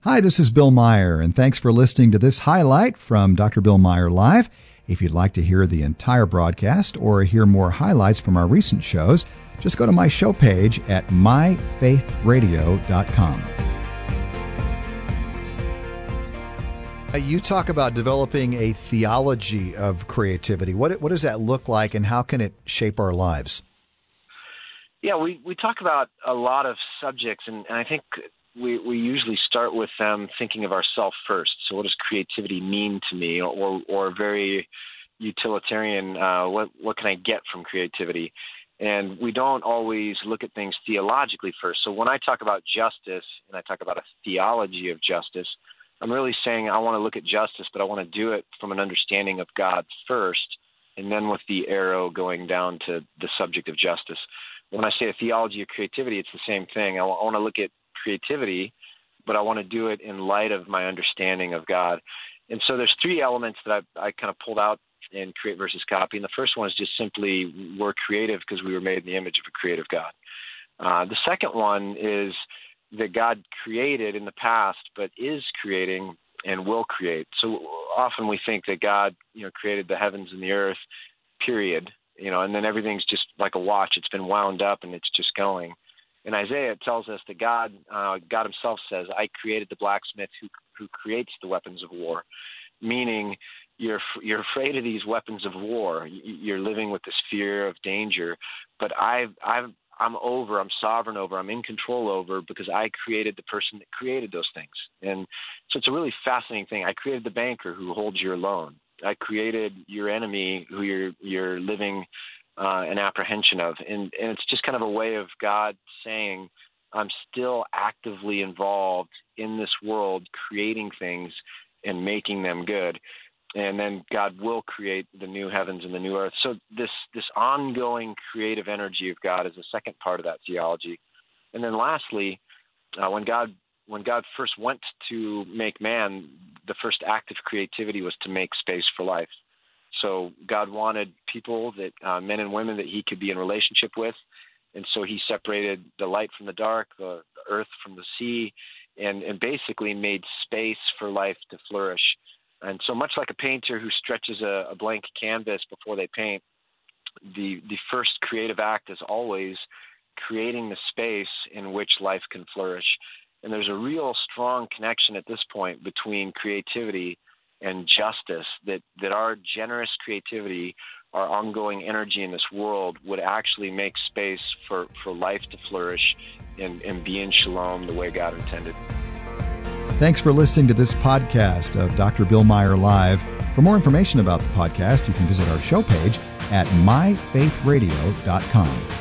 Hi, this is Bill Meyer, and thanks for listening to this highlight from Dr. Bill Meyer Live. If you'd like to hear the entire broadcast or hear more highlights from our recent shows, just go to my show page at myfaithradio.com. You talk about developing a theology of creativity. What does that look like, and how can it shape our lives? Yeah, we talk about a lot of subjects, and I think we usually start with them thinking of ourselves first. So what does creativity mean to me, or very utilitarian, what can I get from creativity? And we don't always look at things theologically first. So when I talk about justice and I talk about a theology of justice, I'm really saying I want to look at justice, but I want to do it from an understanding of God first, and then with the arrow going down to the subject of justice. When I say a theology of creativity, it's the same thing. I want to look at creativity, but I want to do it in light of my understanding of God. And so there's three elements that I kind of pulled out in Create versus Copy. And the first one is just simply we're creative because we were made in the image of a creative God. The second one is that God created in the past, but is creating and will create. So often we think that God, created the heavens and the earth, period, and then everything's just like a watch. It's been wound up and it's just going. In Isaiah, it tells us that God himself says, I created the blacksmith who creates the weapons of war, meaning you're afraid of these weapons of war. You're living with this fear of danger, but I'm sovereign over, I'm in control over, because I created the person that created those things. And so it's a really fascinating thing. I created the banker who holds your loan. I created your enemy who you're living an apprehension of. And it's just kind of a way of God saying, I'm still actively involved in this world, creating things and making them good. And then God will create the new heavens and the new earth. So this ongoing creative energy of God is the second part of that theology. And then lastly, when God first went to make man, the first act of creativity was to make space for life. So God wanted people, that men and women that he could be in relationship with. And so he separated the light from the dark, the earth from the sea, and basically made space for life to flourish. And so much like a painter who stretches a blank canvas before they paint, the first creative act is always creating the space in which life can flourish. And there's a real strong connection at this point between creativity and justice, that our generous creativity, our ongoing energy in this world would actually make space for life to flourish and be in shalom the way God intended. Thanks for listening to this podcast of Dr. Bill Meyer Live. For more information about the podcast, you can visit our show page at myfaithradio.com.